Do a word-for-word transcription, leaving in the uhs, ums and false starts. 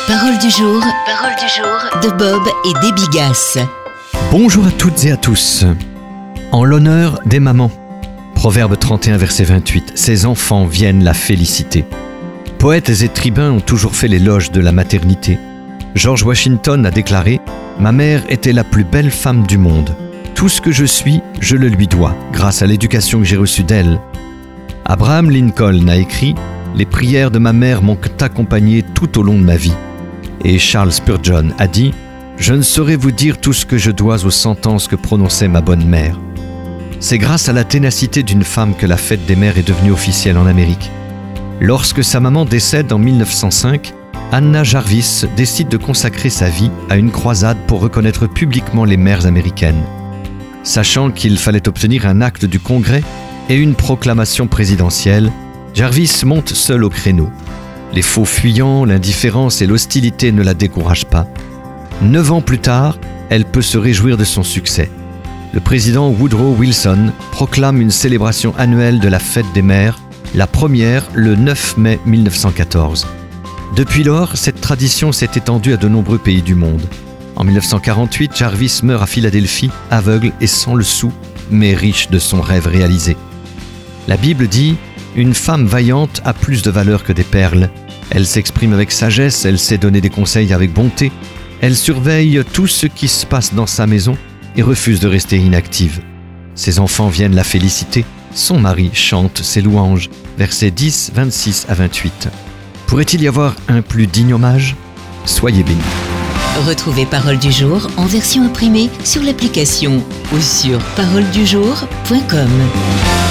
Parole du jour, parole du jour de Bob et Déby Gasse. Bonjour à toutes et à tous. En l'honneur des mamans. Proverbe trente et un, verset vingt-huit. Ses enfants viennent la féliciter. Poètes et tribuns ont toujours fait l'éloge de la maternité. George Washington a déclaré « Ma mère était la plus belle femme du monde. Tout ce que je suis, je le lui dois, grâce à l'éducation que j'ai reçue d'elle. » Abraham Lincoln a écrit « Les prières de ma mère m'ont accompagné tout au long de ma vie. » Et Charles Spurgeon a dit « Je ne saurais vous dire tout ce que je dois aux sentences que prononçait ma bonne mère. » C'est grâce à la ténacité d'une femme que la fête des mères est devenue officielle en Amérique. Lorsque sa maman décède en mille neuf cent cinq, Anna Jarvis décide de consacrer sa vie à une croisade pour reconnaître publiquement les mères américaines. Sachant qu'il fallait obtenir un acte du Congrès et une proclamation présidentielle, Jarvis monte seule au créneau. Les faux fuyants, l'indifférence et l'hostilité ne la découragent pas. Neuf ans plus tard, elle peut se réjouir de son succès. Le président Woodrow Wilson proclame une célébration annuelle de la fête des mères, la première le neuf mai mille neuf cent quatorze. Depuis lors, cette tradition s'est étendue à de nombreux pays du monde. En mille neuf cent quarante-huit, Jarvis meurt à Philadelphie, aveugle et sans le sou, mais riche de son rêve réalisé. La Bible dit « Une femme vaillante a plus de valeur que des perles. Elle s'exprime avec sagesse, elle sait donner des conseils avec bonté. Elle surveille tout ce qui se passe dans sa maison et refuse de rester inactive. Ses enfants viennent la féliciter. Son mari chante ses louanges. » Versets dix, vingt-six à vingt-huit. Pourrait-il y avoir un plus digne hommage ? Soyez bénis. Retrouvez Parole du jour en version imprimée sur l'application ou sur parole du jour point com.